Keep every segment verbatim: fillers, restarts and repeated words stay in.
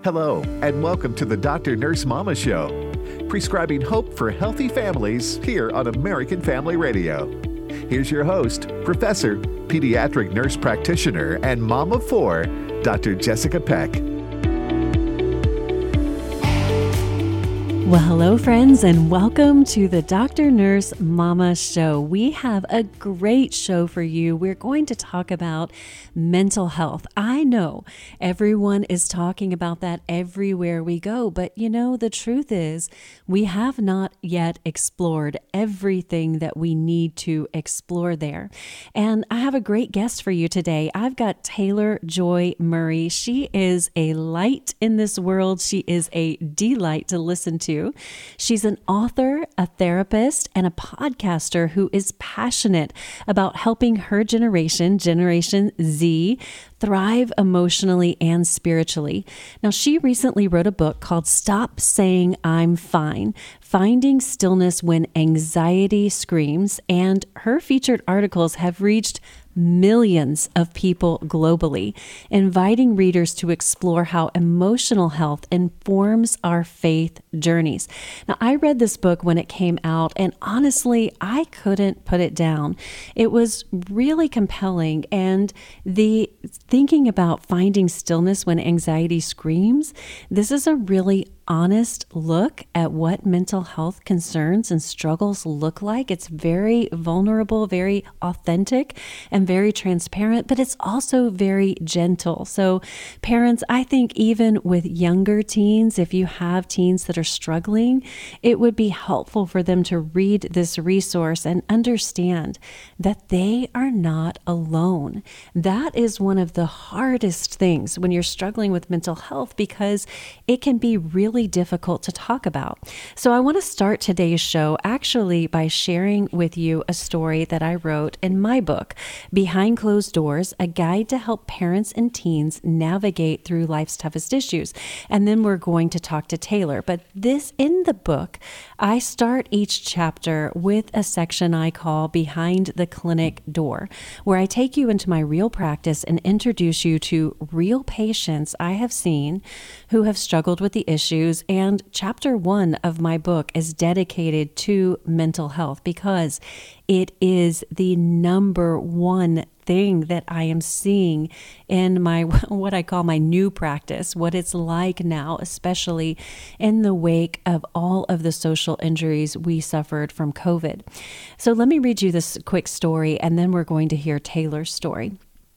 Hello, and welcome to the Doctor Nurse Mama Show, prescribing hope for healthy families here on American Family Radio. Here's your host, Professor, Pediatric Nurse Practitioner, and Mom of Four, Doctor Jessica Peck. Well, hello, friends, and welcome to the Doctor Nurse Mama Show. We have a great show for you. We're going to talk about mental health. I know everyone is talking about that everywhere we go, but you know, the truth is we have not yet explored everything that we need to explore there. And I have a great guest for you today. I've got Taylor Joy Murray. She is a light in this world. She is a delight to listen to. She's an author, a therapist, and a podcaster who is passionate about helping her generation, Generation Z, thrive emotionally and spiritually. Now, she recently wrote a book called Stop Saying I'm Fine, Finding Stillness When Anxiety Screams, and her featured articles have reached millions of people globally, inviting readers to explore how emotional health informs our faith journeys. Now, I read this book when it came out, and honestly, I couldn't put it down. It was really compelling, and the thinking about finding stillness when anxiety screams, this is a really honest look at what mental health concerns and struggles look like. It's very vulnerable, very authentic, and very transparent, but it's also very gentle. So parents, I think even with younger teens, if you have teens that are struggling, it would be helpful for them to read this resource and understand that they are not alone. That is one of the hardest things when you're struggling with mental health, because it can be really difficult to talk about. So I want to start today's show actually by sharing with you a story that I wrote in my book, Behind Closed Doors, a guide to help parents and teens navigate through life's toughest issues. And then we're going to talk to Taylor. But this, in the book, I start each chapter with a section I call Behind the Clinic Door, where I take you into my real practice and introduce you to real patients I have seen who have struggled with the issues. And chapter one of my book is dedicated to mental health because it is the number one thing that I am seeing in my, what I call my new practice, what it's like now, especially in the wake of all of the social injuries we suffered from COVID. So let me read you this quick story, and then we're going to hear Taylor's story.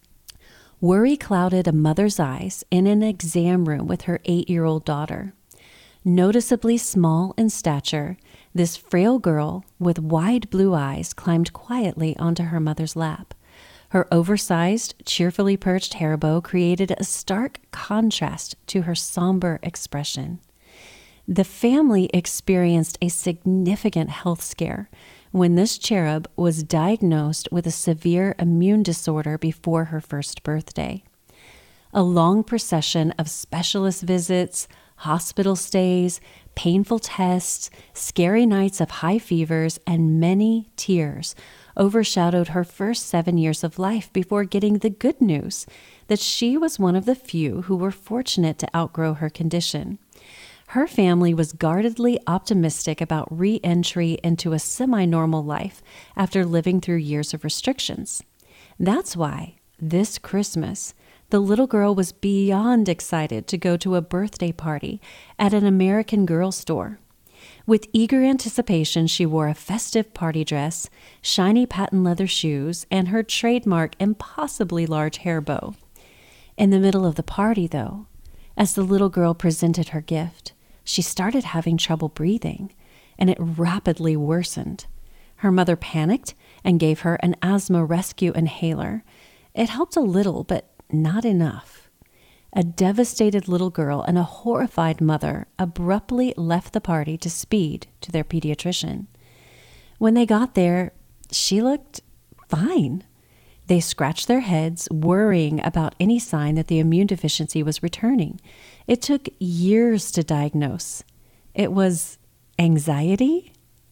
Worry clouded a mother's eyes in an exam room with her eight-year-old daughter. Noticeably small in stature, this frail girl with wide blue eyes climbed quietly onto her mother's lap. Her oversized, cheerfully perched hair bow created a stark contrast to her somber expression. The family experienced a significant health scare when this cherub was diagnosed with a severe immune disorder before her first birthday. A long procession of specialist visits, hospital stays, painful tests, scary nights of high fevers, and many tears overshadowed her first seven years of life before getting the good news that she was one of the few who were fortunate to outgrow her condition. Her family was guardedly optimistic about re-entry into a semi-normal life after living through years of restrictions. That's why this Christmas, the little girl was beyond excited to go to a birthday party at an American Girl store. With eager anticipation, she wore a festive party dress, shiny patent leather shoes, and her trademark impossibly large hair bow. In the middle of the party, though, as the little girl presented her gift, she started having trouble breathing, and it rapidly worsened. Her mother panicked and gave her an asthma rescue inhaler. It helped a little, but not enough. A devastated little girl and a horrified mother abruptly left the party to speed to their pediatrician. When they got there, she looked fine. They scratched their heads, worrying about any sign that the immune deficiency was returning. It took years to diagnose. It was anxiety?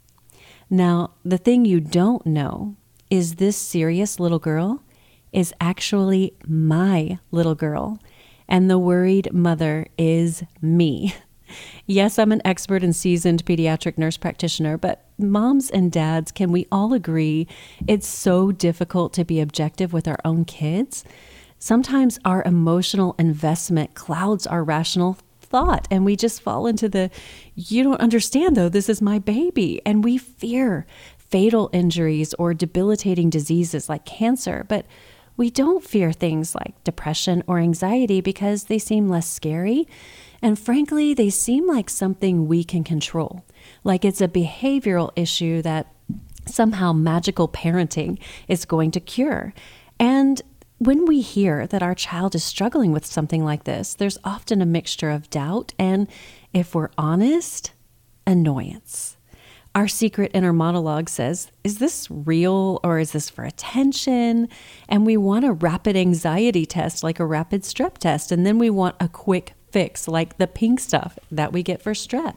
Now, the thing you don't know is this serious little girl is actually my little girl, And the worried mother is me. Yes, I'm an expert and seasoned pediatric nurse practitioner, but moms and dads, can we all agree it's so difficult to be objective with our own kids? Sometimes our emotional investment clouds our rational thought, and we just fall into the, you don't understand though, this is my baby. And we fear fatal injuries or debilitating diseases like cancer, but we don't fear things like depression or anxiety because they seem less scary. And frankly, they seem like something we can control, like it's a behavioral issue that somehow magical parenting is going to cure. And when we hear that our child is struggling with something like this, there's often a mixture of doubt and, if we're honest, annoyance. Our secret inner monologue says, is this real or is this for attention? And we want a rapid anxiety test like a rapid strep test. And then we want a quick fix like the pink stuff that we get for strep.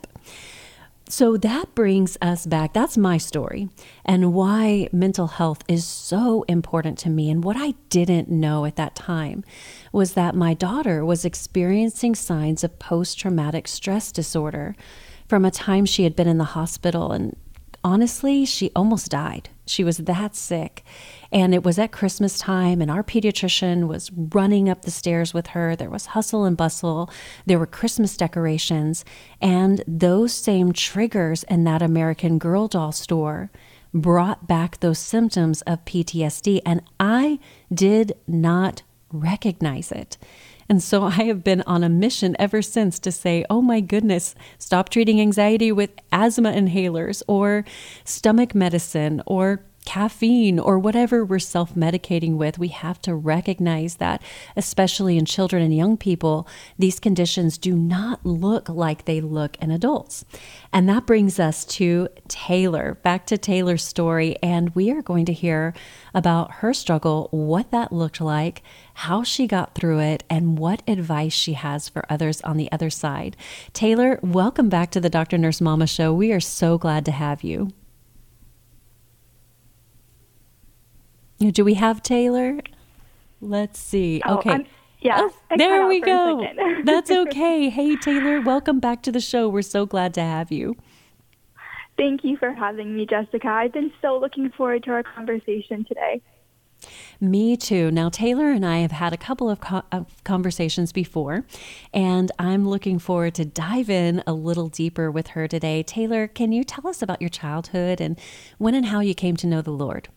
So that brings us back. That's my story and why mental health is so important to me. And what I didn't know at that time was that my daughter was experiencing signs of post-traumatic stress disorder from a time she had been in the hospital. And honestly, she almost died. She was that sick. And it was at Christmas time, and our pediatrician was running up the stairs with her. There was hustle and bustle. There were Christmas decorations. And those same triggers in that American Girl doll store brought back those symptoms of P T S D. And I did not recognize it. And so I have been on a mission ever since to say, oh my goodness, stop treating anxiety with asthma inhalers or stomach medicine or caffeine or whatever we're self-medicating with. We have to recognize that, especially in children and young people, these conditions do not look like they look in adults. And that brings us to Taylor, back to Taylor's story. And we are going to hear about her struggle, what that looked like, how she got through it, and what advice she has for others on the other side. Taylor, welcome back to the Doctor Nurse Mama Show. We are so glad to have you. Do we have Taylor? Let's see. Oh, okay. I'm, yeah. Oh, there we go. That's okay. Hey, Taylor, welcome back to the show. We're so glad to have you. Thank you for having me, Jessica. I've been so looking forward to our conversation today. Me too. Now, Taylor and I have had a couple of, co- of conversations before, and I'm looking forward to dive in a little deeper with her today. Taylor, can you tell us about your childhood and when and how you came to know the Lord?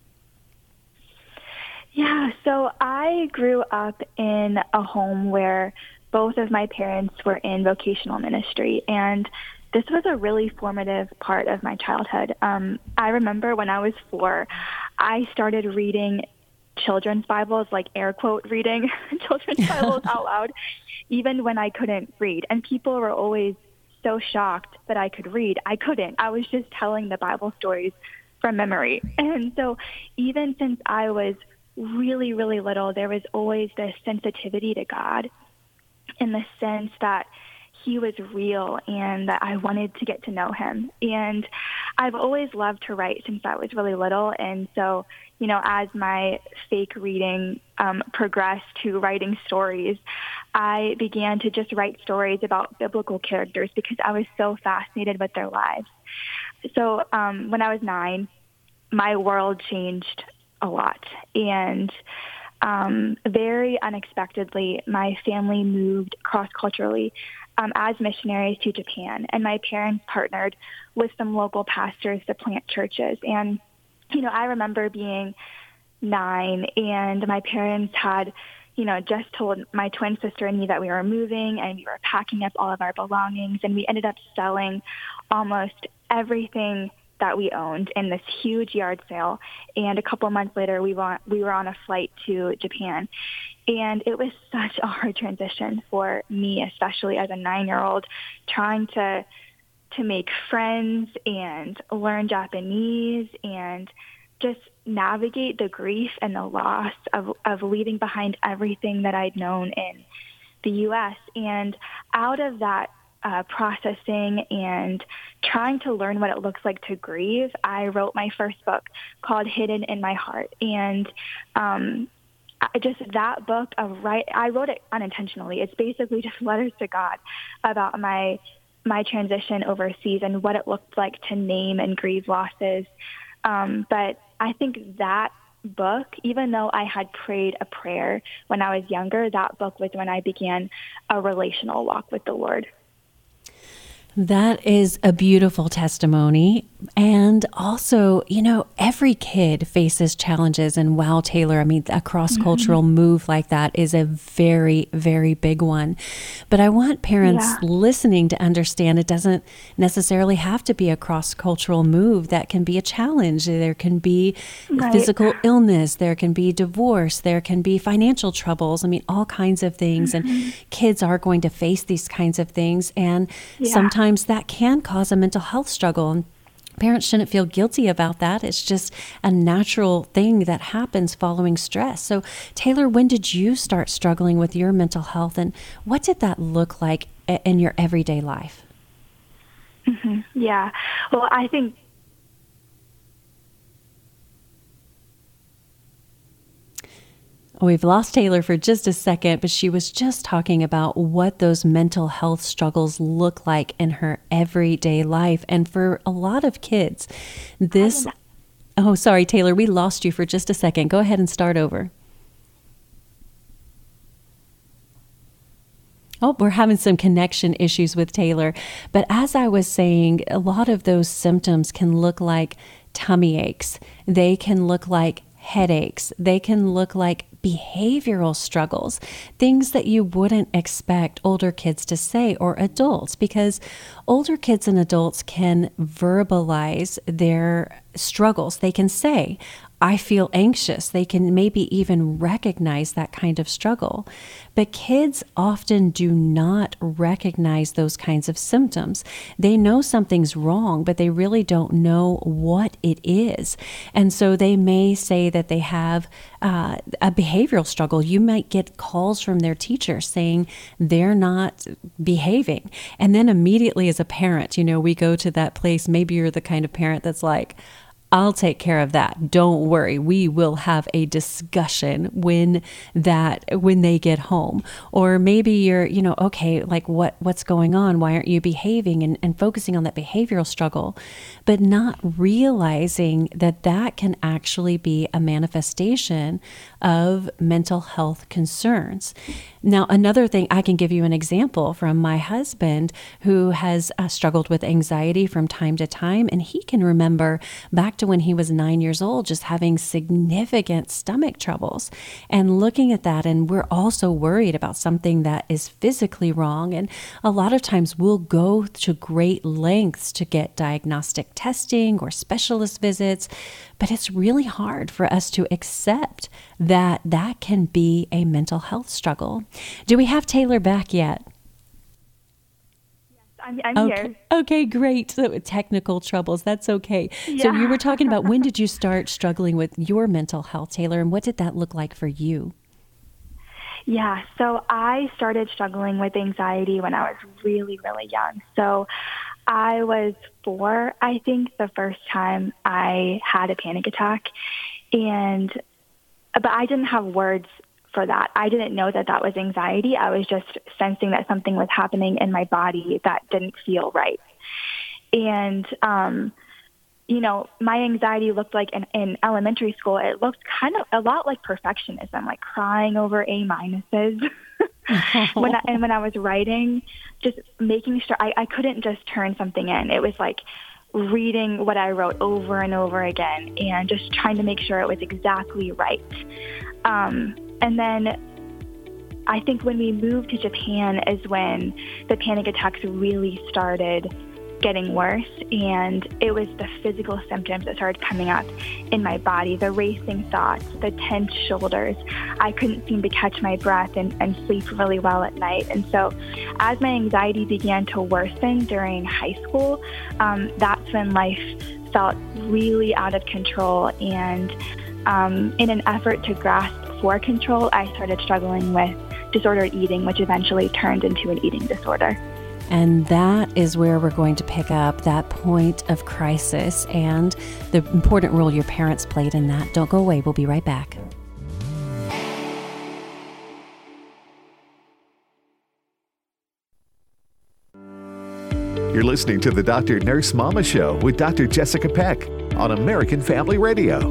Yeah, so I grew up in a home where both of my parents were in vocational ministry, and this was a really formative part of my childhood. Um, I remember when I was four, I started reading children's Bibles, like air quote reading children's Bibles out loud, even when I couldn't read. And people were always so shocked that I could read. I couldn't. I was just telling the Bible stories from memory. And so even since I was really, really little, there was always this sensitivity to God in the sense that he was real and that I wanted to get to know him. And I've always loved to write since I was really little. And so, you know, as my fake reading um, progressed to writing stories, I began to just write stories about biblical characters because I was so fascinated with their lives. So um, when I was nine, my world changed a lot. And um, very unexpectedly, my family moved cross-culturally um, as missionaries to Japan. And my parents partnered with some local pastors to plant churches. And, you know, I remember being nine and my parents had, you know, just told my twin sister and me that we were moving and we were packing up all of our belongings. And we ended up selling almost everything that we owned in this huge yard sale. And a couple of months later, we were, we were on a flight to Japan. And it was such a hard transition for me, especially as a nine-year-old, trying to to make friends and learn Japanese and just navigate the grief and the loss of, of leaving behind everything that I'd known in the U S. And out of that Uh, processing and trying to learn what it looks like to grieve, I wrote my first book called Hidden in My Heart. And um, I just that book of right, I wrote it unintentionally. It's basically just letters to God about my my transition overseas and what it looked like to name and grieve losses. Um, but I think that book, even though I had prayed a prayer when I was younger, that book was when I began a relational walk with the Lord. That is a beautiful testimony. And also, you know, every kid faces challenges. And wow, Taylor, I mean, a cross-cultural mm-hmm. move like that is a very, very big one. But I want parents yeah. listening to understand it doesn't necessarily have to be a cross-cultural move. That can be a challenge. There can be right. physical illness. There can be divorce. There can be financial troubles. I mean, all kinds of things. Mm-hmm. And kids are going to face these kinds of things. And yeah. sometimes that can cause a mental health struggle. And parents shouldn't feel guilty about that. It's just a natural thing that happens following stress. So, Taylor, when did you start struggling with your mental health, and what did that look like in your everyday life? Mm-hmm. Yeah. Well, I think We've lost Taylor for just a second, but she was just talking about what those mental health struggles look like in her everyday life. And for a lot of kids, this... Oh, sorry, Taylor, we lost you for just a second. Go ahead and start over. Oh, we're having some connection issues with Taylor. But as I was saying, a lot of those symptoms can look like tummy aches. They can look like headaches. They can look like behavioral struggles, things that you wouldn't expect older kids to say, or adults, because older kids and adults can verbalize their struggles. They can say, I feel anxious. They can maybe even recognize that kind of struggle. But kids often do not recognize those kinds of symptoms. They know something's wrong, but they really don't know what it is. And so they may say that they have uh, a behavioral struggle. You might get calls from their teacher saying they're not behaving. And then immediately as a parent, you know, we go to that place. Maybe you're the kind of parent that's like, I'll take care of that. Don't worry. We will have a discussion when that when they get home. Or maybe you're, you know, okay, like what what's going on? Why aren't you behaving? And, and focusing on that behavioral struggle, but not realizing that that can actually be a manifestation of mental health concerns. Now, another thing, I can give you an example from my husband who has uh, struggled with anxiety from time to time. And he can remember back to when he was nine years old, just having significant stomach troubles and looking at that. And we're also worried about something that is physically wrong. And a lot of times we'll go to great lengths to get diagnostic testing or specialist visits. But it's really hard for us to accept that that can be a mental health struggle. Do we have Taylor back yet? Yes, I'm, I'm okay. here. Okay, great. So technical troubles, that's okay. Yeah. So you were talking about when did you start struggling with your mental health, Taylor, and what did that look like for you? Yeah, so I started struggling with anxiety when I was really, really young. So I was four, I think, the first time I had a panic attack. And, but I didn't have words for that. I didn't know that that was anxiety. I was just sensing that something was happening in my body that didn't feel right. And, um, you know, my anxiety looked like in, in elementary school, it looked kind of a lot like perfectionism, like crying over A minuses. when I, and when I was writing, just making sure I, I couldn't just turn something in. It was like reading what I wrote over and over again and just trying to make sure it was exactly right. Um, and then I think when we moved to Japan is when the panic attacks really started getting worse, and it was the physical symptoms that started coming up in my body, the racing thoughts, the tense shoulders. I couldn't seem to catch my breath and, and sleep really well at night. And so as my anxiety began to worsen during high school, um, that's when life felt really out of control. And um, in an effort to grasp for control, I started struggling with disordered eating, which eventually turned into an eating disorder. And that is where we're going to pick up that point of crisis and the important role your parents played in that. Don't go away. We'll be right back. You're listening to the Doctor Nurse Mama Show with Doctor Jessica Peck on American Family Radio.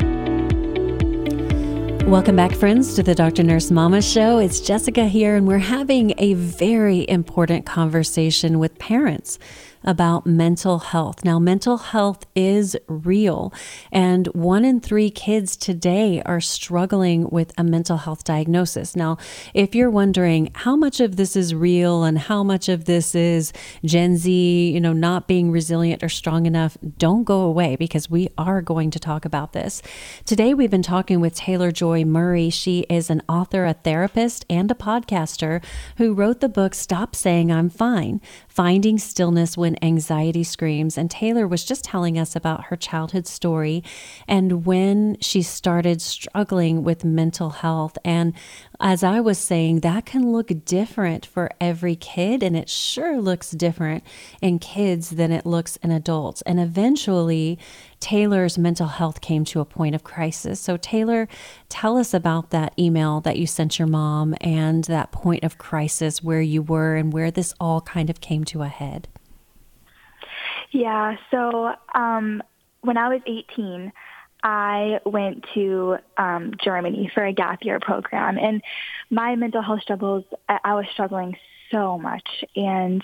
Welcome back, friends, to the Doctor Nurse Mama Show. It's Jessica here, and we're having a very important conversation with parents about mental health. Now, mental health is real, and one in three kids today are struggling with a mental health diagnosis. Now, if you're wondering how much of this is real and how much of this is Gen Z, you know, not being resilient or strong enough, don't go away, because we are going to talk about this. Today, we've been talking with Taylor Joy Murray. She is an author, a therapist, and a podcaster who wrote the book Stop Saying I'm Fine: Finding Stillness When Anxiety Screams. And Taylor was just telling us about her childhood story and when she started struggling with mental health. And as I was saying, that can look different for every kid, and it sure looks different in kids than it looks in adults. And eventually, Taylor's mental health came to a point of crisis. So Taylor, tell us about that email that you sent your mom and that point of crisis where you were and where this all kind of came to a head. Yeah, so um, when I was eighteen, I went to um, Germany for a gap year program, and my mental health struggles, I, I was struggling so much. And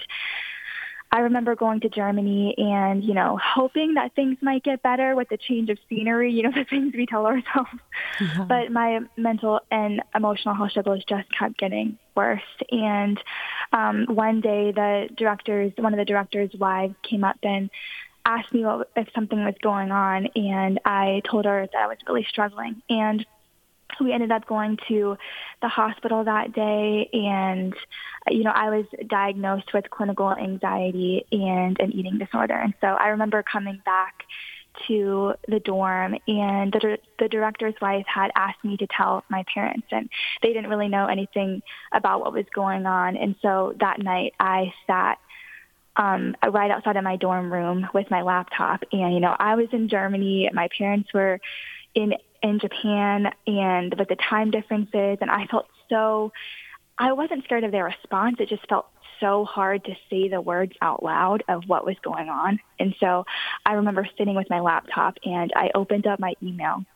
I remember going to Germany and, you know, hoping that things might get better with the change of scenery, you know, the things we tell ourselves. Yeah. But my mental and emotional health struggles just kept getting worse. And um, one day the directors, one of the directors' wives came up and asked me what, if something was going on. And I told her that I was really struggling. And we ended up going to the hospital that day, and, you know, I was diagnosed with clinical anxiety and an eating disorder. And so I remember coming back to the dorm, and the, the director's wife had asked me to tell my parents, and they didn't really know anything about what was going on. And so that night I sat um, right outside of my dorm room with my laptop, and, you know, I was in Germany, my parents were in in Japan, and with the time differences, and I felt so, I wasn't scared of their response. It just felt so hard to say the words out loud of what was going on. And so I remember sitting with my laptop, and I opened up my email,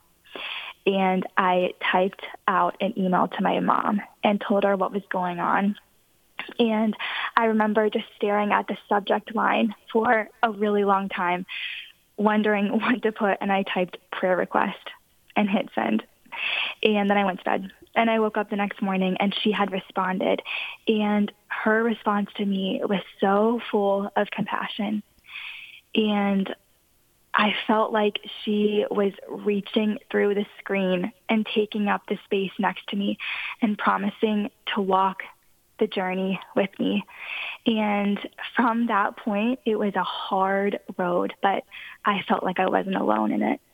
and I typed out an email to my mom and told her what was going on. And I remember just staring at the subject line for a really long time, wondering what to put, and I typed prayer request and hit send. And then I went to bed, and I woke up the next morning, and she had responded. And her response to me was so full of compassion. And I felt like she was reaching through the screen and taking up the space next to me and promising to walk the journey with me. And from that point, it was a hard road, but I felt like I wasn't alone in it.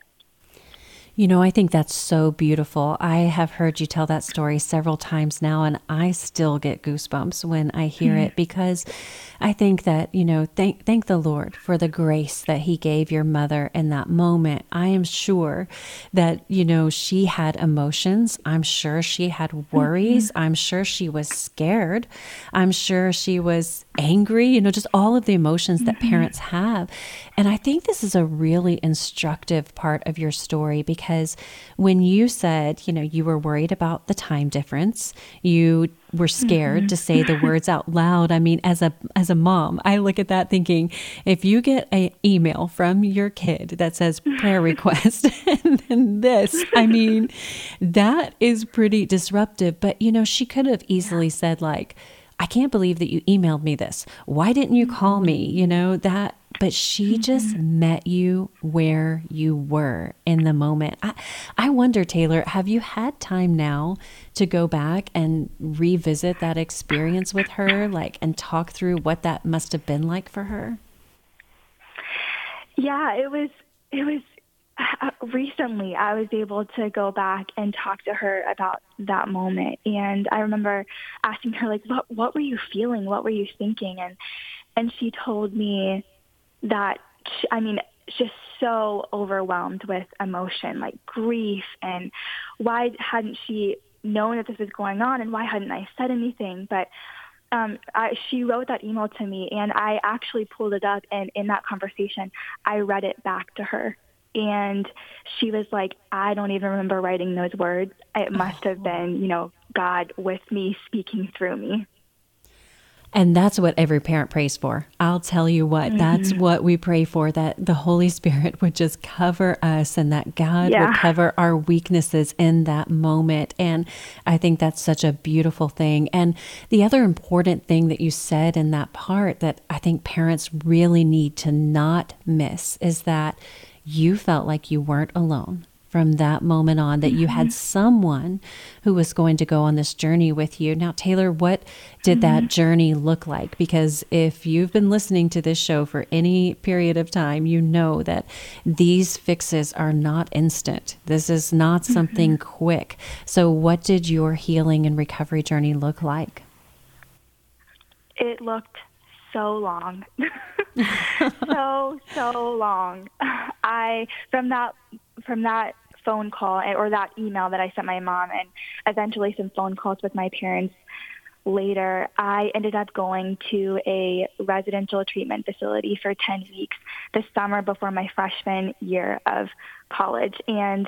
You know, I think that's so beautiful. I have heard you tell that story several times now, and I still get goosebumps when I hear mm. it, because I think that, you know, thank thank the Lord for the grace that he gave your mother in that moment. I am sure that, you know, she had emotions. I'm sure she had worries. Mm-hmm. I'm sure she was scared. I'm sure she was angry, you know, just all of the emotions mm-hmm. that parents have. And I think this is a really instructive part of your story, because Because when you said, you know, you were worried about the time difference, you were scared mm-hmm. to say the words out loud. I mean, as a as a mom, I look at that thinking, if you get an email from your kid that says prayer request and then this, I mean, that is pretty disruptive. But, you know, she could have easily yeah. said, like, I can't believe that you emailed me this. Why didn't you call me? You know, that. But she just mm-hmm. met you where you were in the moment. I, I wonder, Taylor, have you had time now to go back and revisit that experience with her, like, and talk through what that must have been like for her? Yeah, it was, it was uh, recently I was able to go back and talk to her about that moment. And I remember asking her, like, what, what were you feeling? What were you thinking? And, and she told me that, she, I mean, just so overwhelmed with emotion, like grief, and why hadn't she known that this was going on, and why hadn't I said anything? But um, I, she wrote that email to me, and I actually pulled it up, and in that conversation, I read it back to her. And she was like, I don't even remember writing those words. It must have been, you know, God with me speaking through me. And that's what every parent prays for. I'll tell you what, mm-hmm. that's what we pray for, that the Holy Spirit would just cover us and that God yeah. would cover our weaknesses in that moment. And I think that's such a beautiful thing. And the other important thing that you said in that part that I think parents really need to not miss is that you felt like you weren't alone from that moment on, that you had someone who was going to go on this journey with you. Now, Taylor, what did that journey look like? Because if you've been listening to this show for any period of time, you know that these fixes are not instant. This is not something quick. So what did your healing and recovery journey look like? It looked so long. so, so long. I, from that, from that phone call or that email that I sent my mom and eventually some phone calls with my parents later, I ended up going to a residential treatment facility for ten weeks the summer before my freshman year of college. And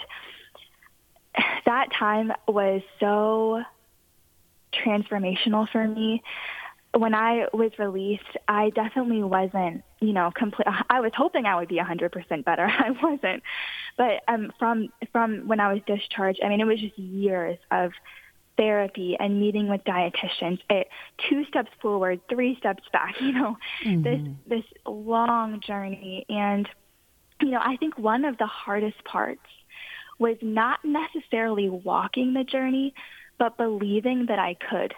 that time was so transformational for me. When I was released, I definitely wasn't, you know, complete. I was hoping I would be one hundred percent better. I wasn't. But um, from from when I was discharged, I mean, it was just years of therapy and meeting with dietitians. It, two steps forward, three steps back, you know, mm-hmm. this this long journey. And, you know, I think one of the hardest parts was not necessarily walking the journey, but believing that I could.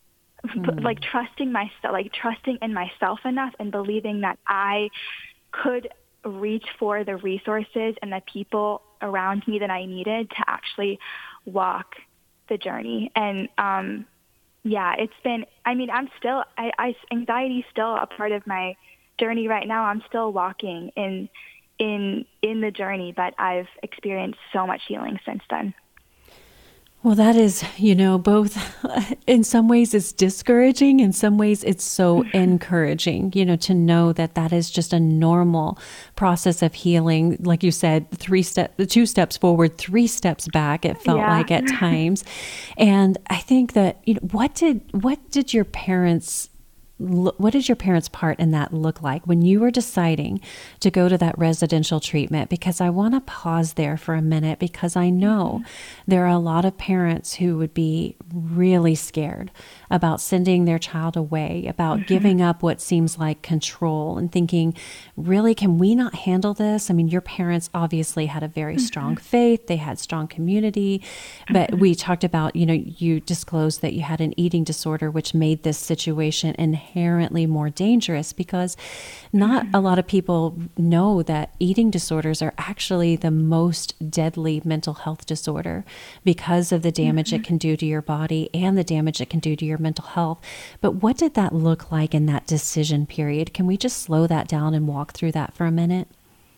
Mm. Like trusting myself, like trusting in myself enough and believing that I could reach for the resources and the people around me that I needed to actually walk the journey. And, um, yeah, it's been, I mean, I'm still, I, I, anxiety is still a part of my journey right now. I'm still walking in, in, in the journey, but I've experienced so much healing since then. Well, that is, you know, both in some ways it's discouraging, in some ways it's so encouraging, you know, to know that that is just a normal process of healing. Like you said, three step, the two steps forward, three steps back, it felt yeah. like at times. And I think that, you know, what did, what did your parents What did your parents' part in that look like when you were deciding to go to that residential treatment? Because I want to pause there for a minute, because I know there are a lot of parents who would be really scared about sending their child away, about mm-hmm. giving up what seems like control and thinking, really, can we not handle this? I mean, your parents obviously had a very mm-hmm. strong faith. They had strong community, but mm-hmm. we talked about, you know, you disclosed that you had an eating disorder, which made this situation inherently more dangerous, because not mm-hmm. a lot of people know that eating disorders are actually the most deadly mental health disorder because of the damage mm-hmm. it can do to your body and the damage it can do to your mental health. But what did that look like in that decision period? Can we just slow that down and walk through that for a minute?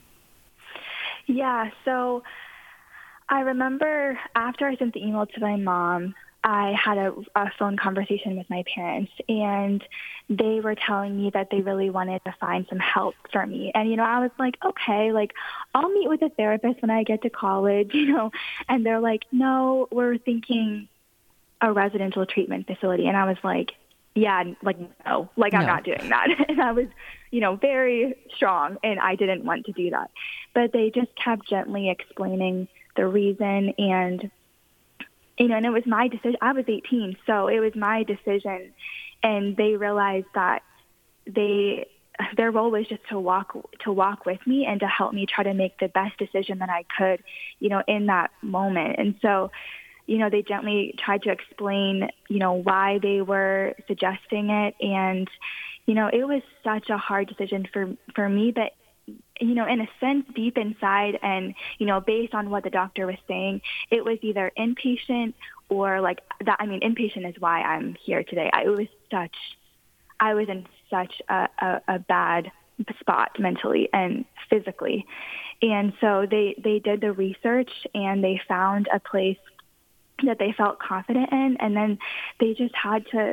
Yeah, so I remember after I sent the email to my mom, I had a, a phone conversation with my parents, and they were telling me that they really wanted to find some help for me. And, you know, I was like, okay, like, I'll meet with a therapist when I get to college, you know. And they're like, no, we're thinking a residential treatment facility. And I was like, yeah, like, no, like, I'm no. not doing that. And I was, you know, very strong, and I didn't want to do that. But they just kept gently explaining the reason, and you know, and it was my decision. I was eighteen, so it was my decision. And they realized that they, their role was just to walk, to walk with me and to help me try to make the best decision that I could, you know, in that moment. And so, you know, they gently tried to explain, you know, why they were suggesting it. And, you know, it was such a hard decision for, for me, but you know, in a sense, deep inside and, you know, based on what the doctor was saying, it was either inpatient or like that. I mean, inpatient is why I'm here today. I, it was such, I was in such a, a, a bad spot mentally and physically. And so they, they did the research and they found a place that they felt confident in. And then they just had to,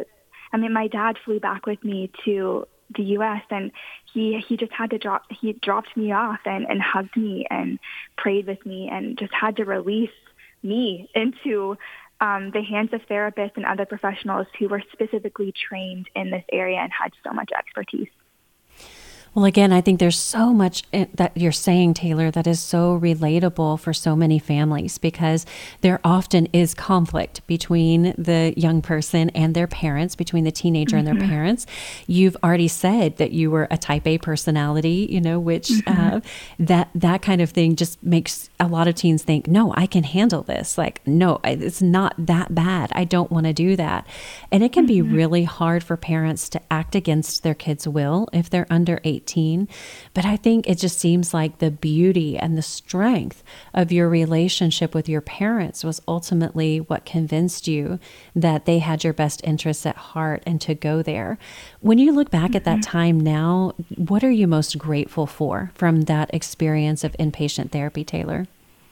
I mean, my dad flew back with me to the U S and he he just had to drop he dropped me off and, and hugged me and prayed with me and just had to release me into um, the hands of therapists and other professionals who were specifically trained in this area and had so much expertise. Well, again, I think there's so much that you're saying, Taylor, that is so relatable for so many families, because there often is conflict between the young person and their parents, between the teenager mm-hmm. and their parents. You've already said that you were a type A personality, you know, which mm-hmm. uh, that that kind of thing just makes a lot of teens think, no, I can handle this. Like, no, it's not that bad. I don't want to do that. And it can mm-hmm. be really hard for parents to act against their kids' will if they're under eighteen. But I think it just seems like the beauty and the strength of your relationship with your parents was ultimately what convinced you that they had your best interests at heart and to go there. When you look back mm-hmm. at that time now, what are you most grateful for from that experience of inpatient therapy, Taylor?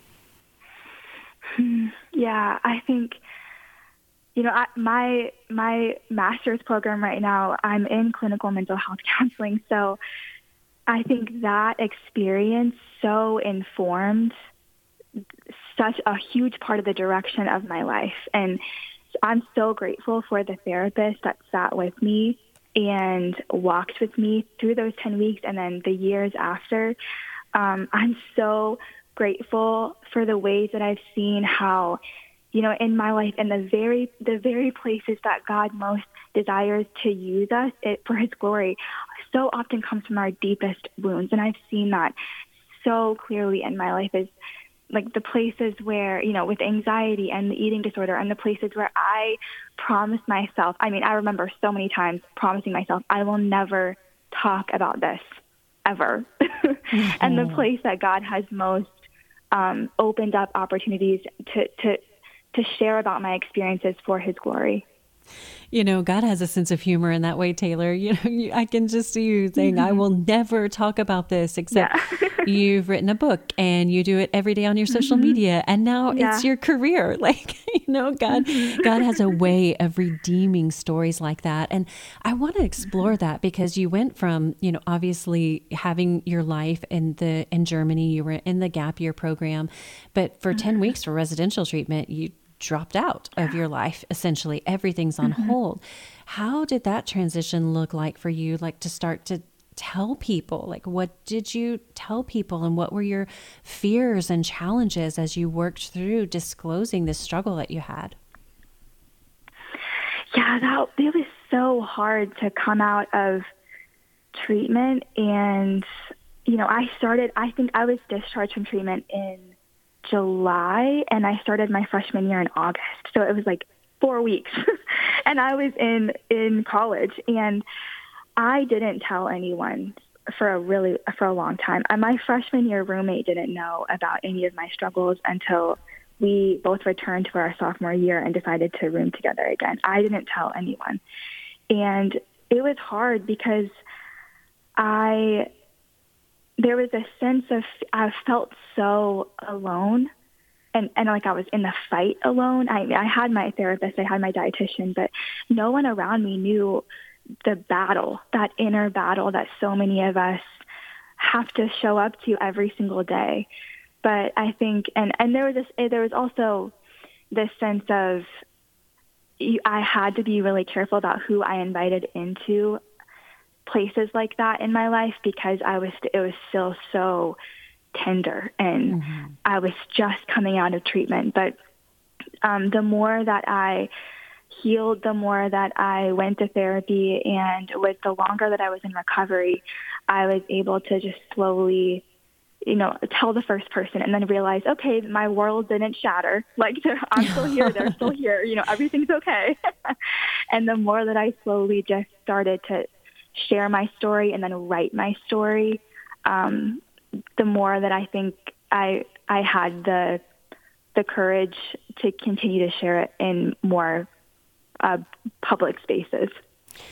Yeah, I think You know, I, my my master's program right now, I'm in clinical mental health counseling. So I think that experience so informed such a huge part of the direction of my life. And I'm so grateful for the therapist that sat with me and walked with me through those ten weeks and then the years after. Um, I'm so grateful for the ways that I've seen how, you know, in my life, in the very the very places that God most desires to use us it, for his glory, so often comes from our deepest wounds. And I've seen that so clearly in my life, is like the places where, you know, with anxiety and the eating disorder, and the places where I promised myself, I mean, I remember so many times promising myself, I will never talk about this ever. Mm-hmm. And the place that God has most um, opened up opportunities to, to, to share about my experiences for his glory. You know, God has a sense of humor in that way, Taylor. You know, I can just see you saying, mm-hmm. I will never talk about this, except yeah. you've written a book and you do it every day on your social mm-hmm. media. And now yeah. it's your career. Like, you know, God, mm-hmm. God has a way of redeeming stories like that. And I want to explore that, because you went from, you know, obviously having your life in the, in Germany, you were in the gap year program, but for mm-hmm. ten weeks for residential treatment, you dropped out of your life. Essentially, everything's on mm-hmm. hold. How did that transition look like for you? Like, to start to tell people, like, what did you tell people, and what were your fears and challenges as you worked through disclosing this struggle that you had? Yeah, that it was so hard to come out of treatment. And, you know, I started, I think I was discharged from treatment in July, and I started my freshman year in August. So it was like four weeks and I was in, in college, and I didn't tell anyone for a really, for a long time. And my freshman year roommate didn't know about any of my struggles until we both returned to our sophomore year and decided to room together again. I didn't tell anyone. And it was hard because I, there was a sense of, I felt so alone, and, and like I was in the fight alone. I I had my therapist, I had my dietitian, but no one around me knew the battle, that inner battle that so many of us have to show up to every single day. But I think, and, and there was this, there was also this sense of, I had to be really careful about who I invited into places like that in my life, because I was, it was still so tender, and mm-hmm. I was just coming out of treatment. But um, the more that I healed, the more that I went to therapy, and with the longer that I was in recovery, I was able to just slowly, you know, tell the first person, and then realize, okay, my world didn't shatter. Like, I'm still here, they're still here, you know, everything's okay. And the more that I slowly just started to share my story and then write my story, um, the more that I think I I had the the courage to continue to share it in more uh, public spaces.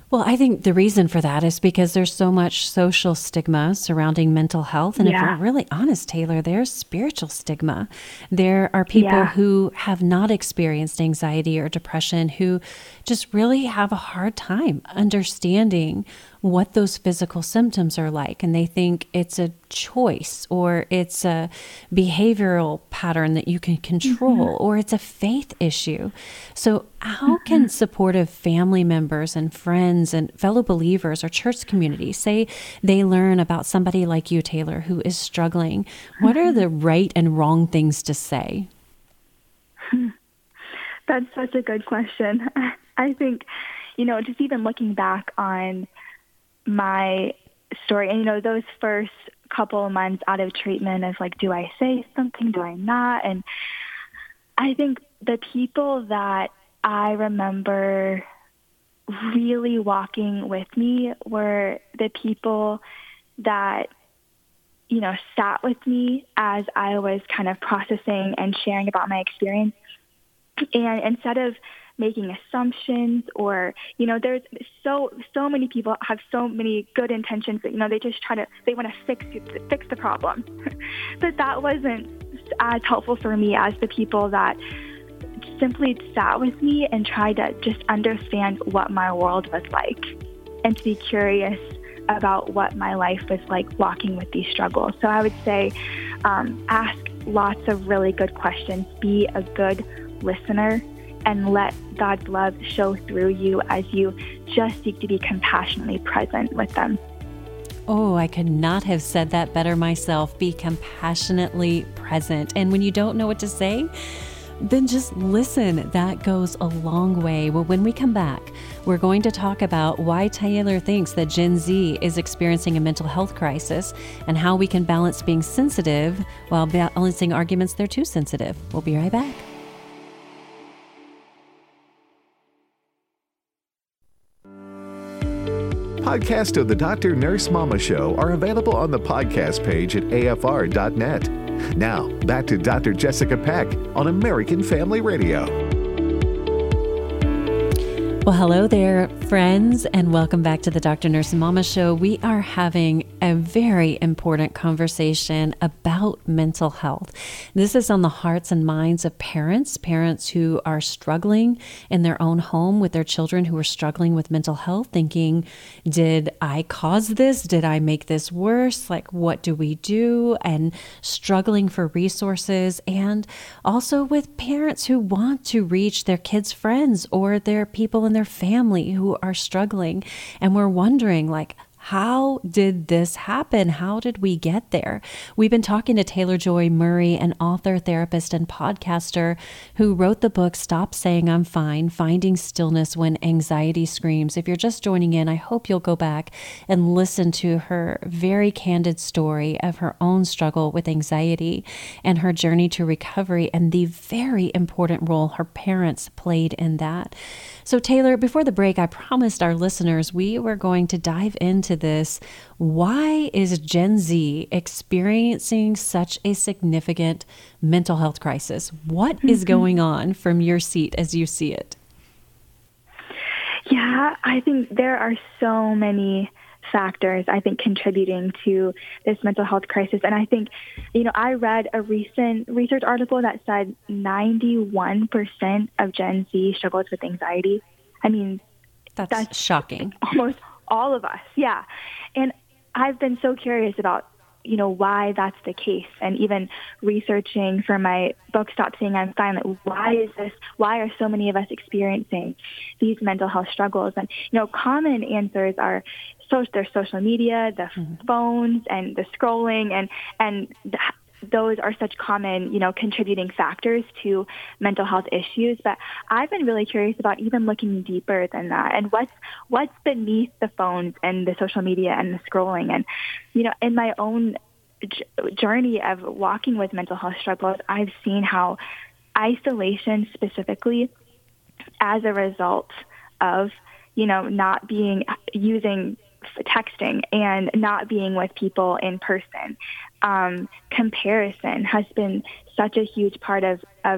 Well, I think the reason for that is because there's so much social stigma surrounding mental health. And Yeah. if we're really honest, Taylor, there's spiritual stigma. There are people Yeah. who have not experienced anxiety or depression who just really have a hard time understanding what those physical symptoms are like. And they think it's a choice or it's a behavioral pattern that you can control or it's a faith issue. So how can supportive family members and friends and fellow believers or church community say they learn about somebody like you, Taylor, who is struggling? What are the right and wrong things to say? That's such a good question. I think, you know, just even looking back on my story, and, you know, those first couple of months out of treatment of like, do I say something? Do I not? And I think the people that I remember really walking with me were the people that, you know, sat with me as I was kind of processing and sharing about my experience. And instead of making assumptions or, you know, there's so, so many people have so many good intentions that, you know, they just try to, they want to fix, fix the problem. But that wasn't as helpful for me as the people that simply sat with me and tried to just understand what my world was like and to be curious about what my life was like walking with these struggles. So I would say um, ask lots of really good questions, be a good listener, and let God's love show through you as you just seek to be compassionately present with them. Oh, I could not have said that better myself. Be compassionately present. And when you don't know what to say, then just listen. That goes a long way. Well, when we come back, we're going to talk about why Taylor thinks that Gen Z is experiencing a mental health crisis and how we can balance being sensitive while balancing arguments they're too sensitive. We'll be right back. Podcasts of the Doctor Nurse Mama Show are available on the podcast page at A F R dot net. Now, back to Doctor Jessica Peck on American Family Radio. Well, hello there, friends, and welcome back to the Doctor Nurse Mama Show. We are having a very important conversation about mental health. This is on the hearts and minds of parents, parents who are struggling in their own home with their children who are struggling with mental health, thinking, did I cause this? Did I make this worse? Like, what do we do? And struggling for resources. And also with parents who want to reach their kids' friends or their people in their family who are struggling. And we're wondering, like, how did this happen? How did we get there? We've been talking to Taylor Joy Murray, an author, therapist, and podcaster who wrote the book, Stop Saying I'm Fine, Finding Stillness When Anxiety Screams. If you're just joining in, I hope you'll go back and listen to her very candid story of her own struggle with anxiety and her journey to recovery and the very important role her parents played in that. So Taylor, before the break, I promised our listeners we were going to dive into this. Why is Gen Z experiencing such a significant mental health crisis? What mm-hmm. is going on from your seat as you see it? Yeah, I think there are so many factors, I think, contributing to this mental health crisis. And I think, you know, I read a recent research article that said ninety-one percent of Gen Z struggles with anxiety. I mean, that's, that's shocking. Almost all of us. Yeah. And I've been so curious about, you know, why that's the case. And even researching for my book, Stop Saying I'm Fine, like, why is this, why are so many of us experiencing these mental health struggles? And, you know, common answers are so there's social media, the mm-hmm. phones, and the scrolling, and and th- those are such common, you know, contributing factors to mental health issues. But I've been really curious about even looking deeper than that, and what's what's beneath the phones and the social media and the scrolling. And, you know, in my own j- journey of walking with mental health struggles, I've seen how isolation specifically, as a result of, you know, not being using texting and not being with people in person. Um, comparison has been such a huge part of, of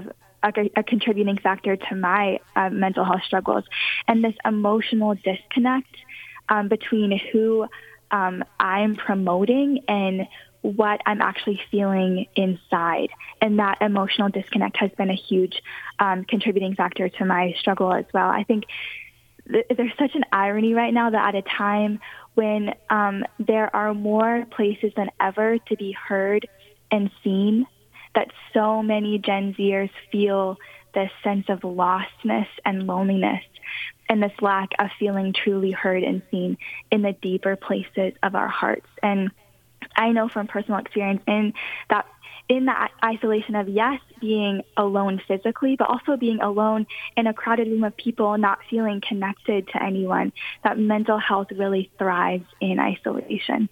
a, a contributing factor to my uh, mental health struggles. And this emotional disconnect um, between who um, I'm promoting and what I'm actually feeling inside. And that emotional disconnect has been a huge um, contributing factor to my struggle as well. I think th- there's such an irony right now that at a time when um, there are more places than ever to be heard and seen, that so many Gen Zers feel this sense of lostness and loneliness and this lack of feeling truly heard and seen in the deeper places of our hearts. And I know from personal experience in that in that isolation of, yes, being alone physically, but also being alone in a crowded room of people, not feeling connected to anyone, that mental health really thrives in isolation.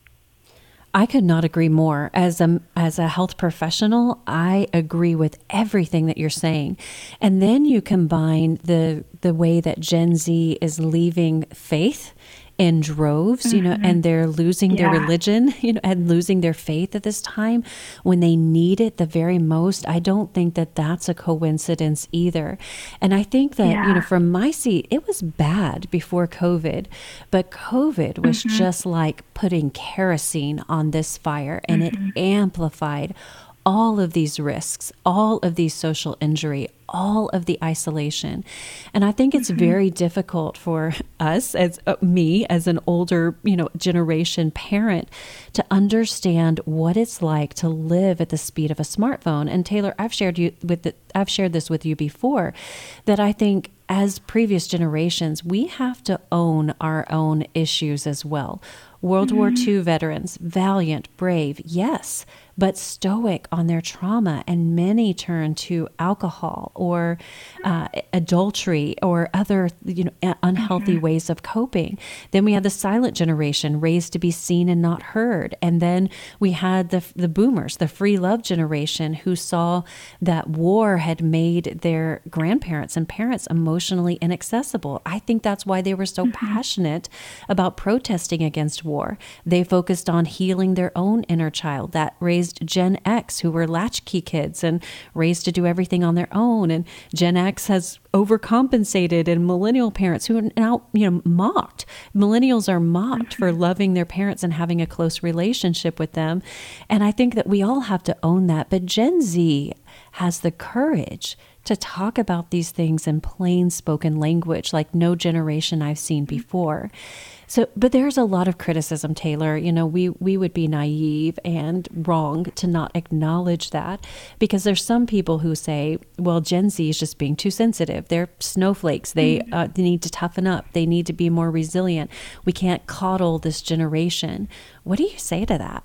I could not agree more. As a, as a health professional, I agree with everything that you're saying. And then you combine the the way that Gen Z is leaving faith in droves, mm-hmm. you know, and they're losing yeah. their religion, you know, and losing their faith at this time when they need it the very most. I don't think that that's a coincidence either. And I think that, yeah. you know, from my seat, it was bad before COVID, but COVID was mm-hmm. just like putting kerosene on this fire, and mm-hmm. it amplified all of these risks, all of these social injury, all of the isolation. And I think it's mm-hmm. very difficult for us, as uh, me, as an older, you know, generation parent, to understand what it's like to live at the speed of a smartphone. And Taylor, I've shared you with the, I've shared this with you before, that I think as previous generations, we have to own our own issues as well. World mm-hmm. War Two veterans, valiant, brave, yes, but stoic on their trauma, and many turn to alcohol or uh, adultery or other, you know, unhealthy mm-hmm. ways of coping. Then we had the silent generation, raised to be seen and not heard, and then we had the the boomers, the free love generation, who saw that war had made their grandparents and parents emotionally inaccessible. I think that's why they were so mm-hmm. passionate about protesting against war. They focused on healing their own inner child. That raised Gen X, who were latchkey kids and raised to do everything on their own. And Gen X has overcompensated, and millennial parents who are now, you know, mocked. Millennials are mocked for loving their parents and having a close relationship with them. And I think that we all have to own that. But Gen Z has the courage to talk about these things in plain spoken language like no generation I've seen before. So, but there's a lot of criticism, Taylor. You know, we, we would be naive and wrong to not acknowledge that, because there's some people who say, well, Gen Z is just being too sensitive. They're snowflakes. They, mm-hmm. uh, they need to toughen up. They need to be more resilient. We can't coddle this generation. What do you say to that?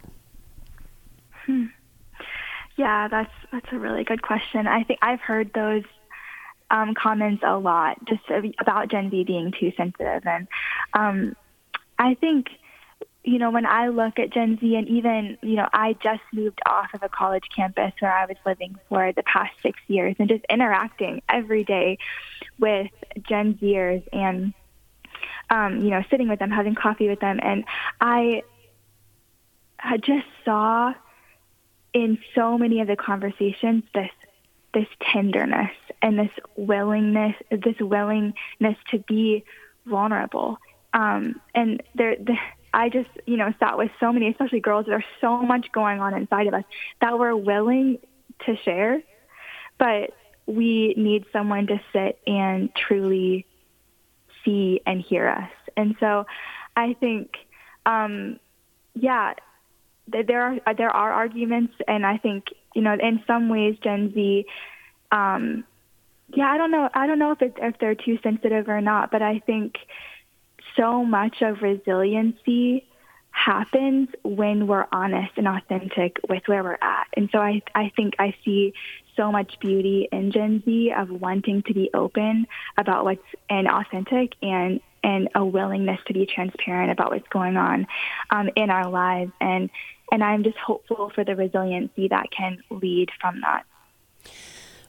Hmm. Yeah, that's that's a really good question. I think I've heard those um, comments a lot, just about Gen Z being too sensitive. And um, I think, you know, when I look at Gen Z, and even, you know, I just moved off of a college campus where I was living for the past six years and just interacting every day with Gen Zers and, um, you know, sitting with them, having coffee with them. And I, I just saw in so many of the conversations this this tenderness and this willingness, this willingness to be vulnerable. Um, and there, the, I just, you know, sat with so many, especially girls. There's so much going on inside of us that we're willing to share, but we need someone to sit and truly see and hear us. And so I think, um, yeah, there are there are arguments, and I think, you know, in some ways Gen Z, um, yeah, I don't know, I don't know if it's, if they're too sensitive or not, but I think so much of resiliency happens when we're honest and authentic with where we're at. And so I I think I see so much beauty in Gen Z of wanting to be open about what's and authentic and and a willingness to be transparent about what's going on um, in our lives. And And I'm just hopeful for the resiliency that can lead from that.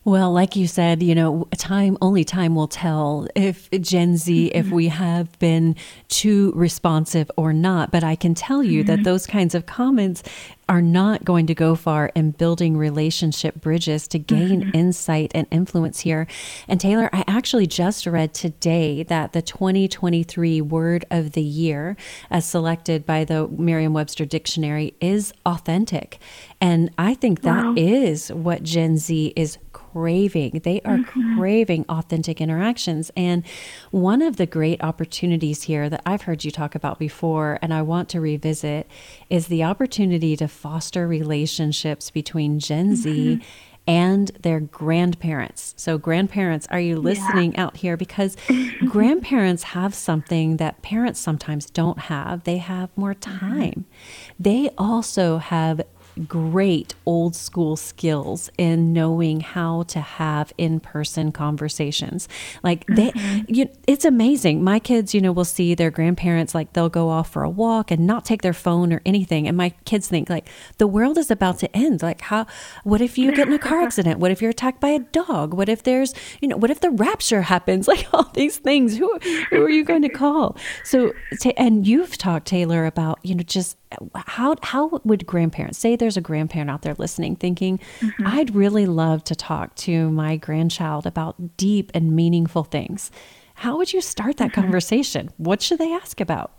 Well, like you said, you know, time only time will tell if Gen Z, mm-hmm. if we have been too responsive or not. But I can tell you mm-hmm. that those kinds of comments are not going to go far in building relationship bridges to gain mm-hmm. insight and influence here. And Taylor, I actually just read today that the twenty twenty-three word of the year, as selected by the Merriam-Webster Dictionary, is authentic. And I think that wow. is what Gen Z is craving. They are mm-hmm. craving authentic interactions. And one of the great opportunities here that I've heard you talk about before, and I want to revisit, is the opportunity to foster relationships between Gen Z mm-hmm. and their grandparents. So grandparents, are you listening yeah. out here? Because grandparents have something that parents sometimes don't have. They have more time. Mm-hmm. They also have great old school skills in knowing how to have in-person conversations. Like they, mm-hmm. you, it's amazing. My kids, you know, will see their grandparents, like they'll go off for a walk and not take their phone or anything. And my kids think like the world is about to end. Like how, what if you get in a car accident? What if you're attacked by a dog? What if there's, you know, what if the rapture happens? Like all these things, who, who are you going to call? So, and you've talked, Taylor, about, you know, just how, how would grandparents, say there's a grandparent out there listening thinking, mm-hmm. I'd really love to talk to my grandchild about deep and meaningful things. How would you start that mm-hmm. conversation? What should they ask about?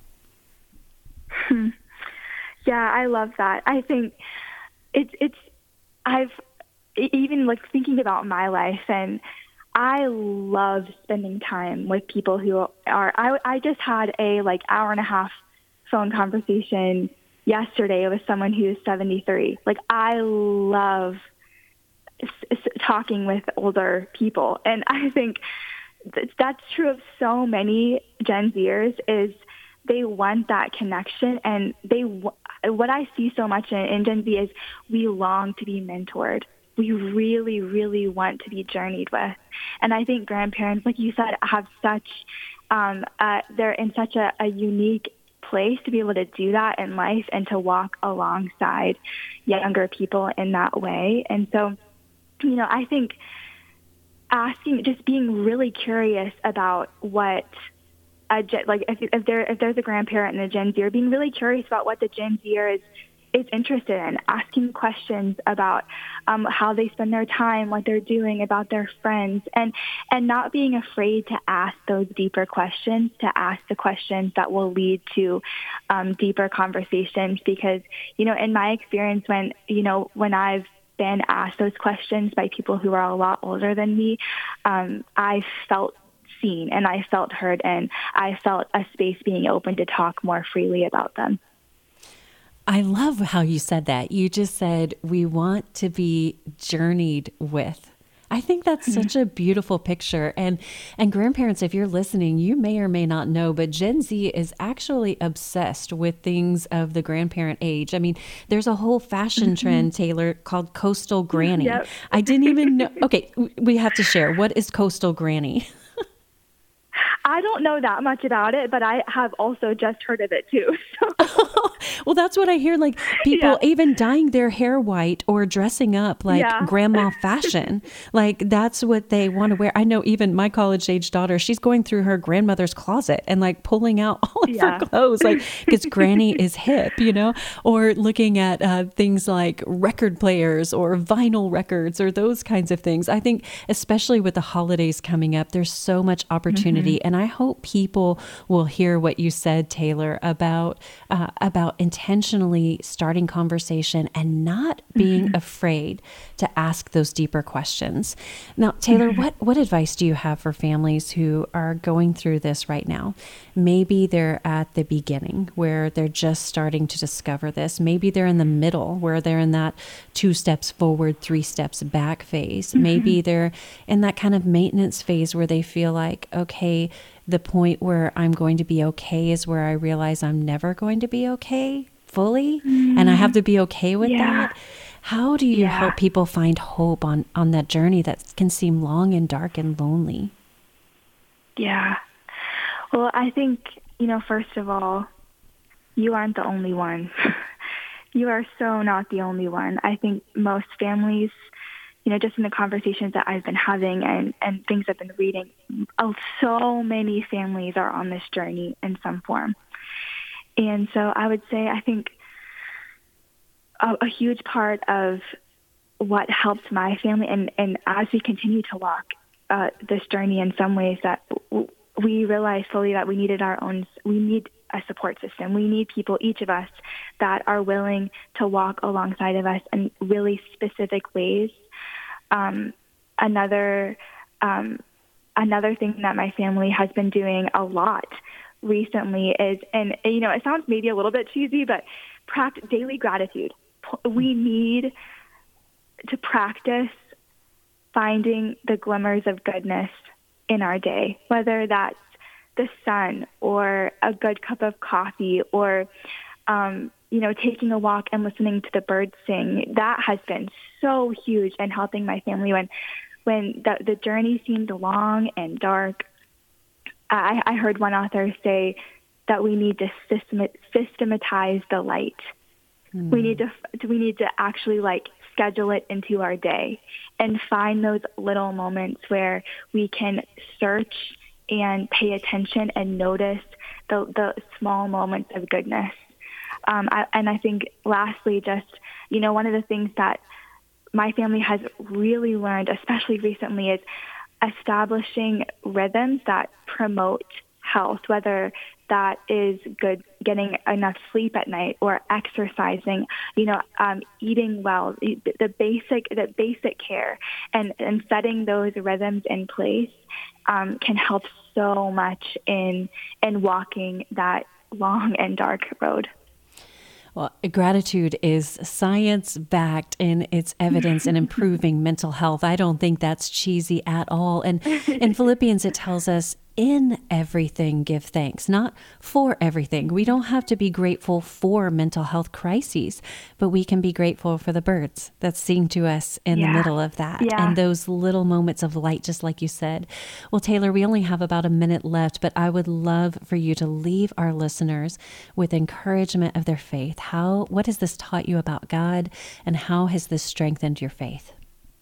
Hmm. Yeah, I love that. I think it's, it's, I've even like thinking about my life, and I love spending time with people who are, I, I just had a like hour and a half phone conversation yesterday with someone who's seventy-three. Like I love s- s- talking with older people. And I think th- that's true of so many Gen Zers is they want that connection. And they, w- what I see so much in, in Gen Z is we long to be mentored. We really, really want to be journeyed with. And I think grandparents, like you said, have such, um, uh, they're in such a, a unique place to be able to do that in life and to walk alongside younger people in that way. And so, you know, I think asking, just being really curious about what a like if, if there if there's a grandparent and a Gen Zer, being really curious about what the Gen Zer is is interested in, asking questions about um, how they spend their time, what they're doing, about their friends, and and not being afraid to ask those deeper questions, to ask the questions that will lead to um, deeper conversations. Because, you know, in my experience, when, you know, when I've been asked those questions by people who are a lot older than me, um, I felt seen and I felt heard, and I felt a space being open to talk more freely about them. I love how you said that. You just said, we want to be journeyed with. I think that's mm-hmm. such a beautiful picture. And and grandparents, if you're listening, you may or may not know, but Gen Z is actually obsessed with things of the grandparent age. I mean, there's a whole fashion mm-hmm. trend, Taylor, called Coastal Granny. Yep. I didn't even know. Okay, we have to share. What is Coastal Granny? I don't know that much about it, but I have also just heard of it too. So. Well, that's what I hear. Like people yeah. even dyeing their hair white or dressing up like yeah. grandma fashion. Like that's what they want to wear. I know even my college age daughter, she's going through her grandmother's closet and like pulling out all of yeah. her clothes, like because granny is hip, you know, or looking at uh, things like record players or vinyl records or those kinds of things. I think especially with the holidays coming up, there's so much opportunity. Mm-hmm. And I hope people will hear what you said, Taylor, about uh, about intentionally starting conversation and not being mm-hmm. afraid to ask those deeper questions. Now, Taylor, mm-hmm. what, what advice do you have for families who are going through this right now? Maybe they're at the beginning where they're just starting to discover this. Maybe they're in the middle where they're in that two steps forward, three steps back phase. Mm-hmm. Maybe they're in that kind of maintenance phase where they feel like, okay, the point where I'm going to be okay is where I realize I'm never going to be okay fully, mm. and I have to be okay with yeah. that. How do you yeah. help people find hope on, on that journey that can seem long and dark and lonely? Yeah. Well, I think, you know, first of all, you aren't the only one. You are so not the only one. I think most families, you know, just in the conversations that I've been having and, and things I've been reading, oh, so many families are on this journey in some form. And so I would say, I think a, a huge part of what helped my family, and, and as we continue to walk uh, this journey in some ways, that w- we realized slowly that we needed our own, we need a support system. We need people, each of us, that are willing to walk alongside of us in really specific ways. Um, another, um, another thing that my family has been doing a lot recently is, and you know, it sounds maybe a little bit cheesy, but practice daily gratitude. We need to practice finding the glimmers of goodness in our day, whether that's the sun or a good cup of coffee or, um, you know, taking a walk and listening to the birds sing. That has been so huge in helping my family when, when the, the journey seemed long and dark. I, I heard one author say that we need to system, systematize the light. Mm. We need to, we need to actually like schedule it into our day and find those little moments where we can search and pay attention and notice the, the small moments of goodness. Um, I, and I think lastly, just, you know, one of the things that my family has really learned, especially recently, is establishing rhythms that promote health, whether that is good, getting enough sleep at night or exercising, you know, um, eating well, the basic, the basic care, and, and setting those rhythms in place um, can help so much in in walking that long and dark road. Well, gratitude is science-backed in its evidence in improving mental health. I don't think that's cheesy at all. And in Philippians, it tells us, in everything give thanks, not for everything. We don't have to be grateful for mental health crises, but we can be grateful for the birds that sing to us in yeah. the middle of that. Yeah. And those little moments of light, just like you said. Well, Taylor, we only have about a minute left, but I would love for you to leave our listeners with encouragement of their faith. How, what has this taught you about God, and how has this strengthened your faith?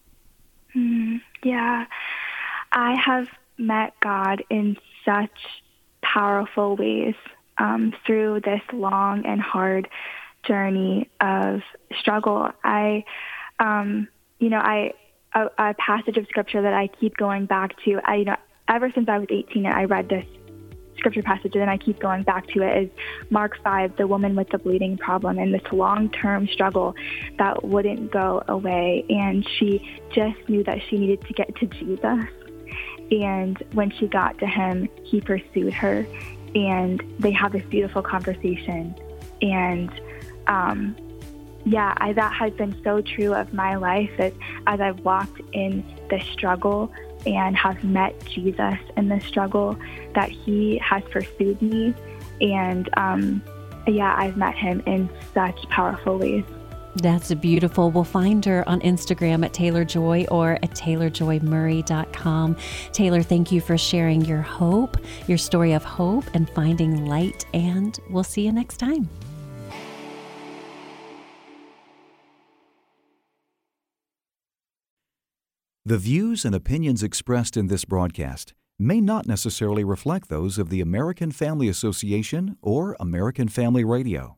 Mm, yeah, I have met God in such powerful ways um, through this long and hard journey of struggle. I, um, you know, I a, a passage of scripture that I keep going back to. I, you know, ever since I was eighteen, I read this scripture passage, and I keep going back to it. Is Mark five, the woman with the bleeding problem, and this long-term struggle that wouldn't go away, and she just knew that she needed to get to Jesus. And when she got to him, he pursued her, and they have this beautiful conversation. And um, yeah, I, that has been so true of my life, that as I've walked in the struggle and have met Jesus in the struggle, that he has pursued me. And um, yeah, I've met him in such powerful ways. That's beautiful. We'll find her on Instagram at Taylor Joy or at taylor joy murray dot com. Taylor, thank you for sharing your hope, your story of hope and finding light, and we'll see you next time. The views and opinions expressed in this broadcast may not necessarily reflect those of the American Family Association or American Family Radio.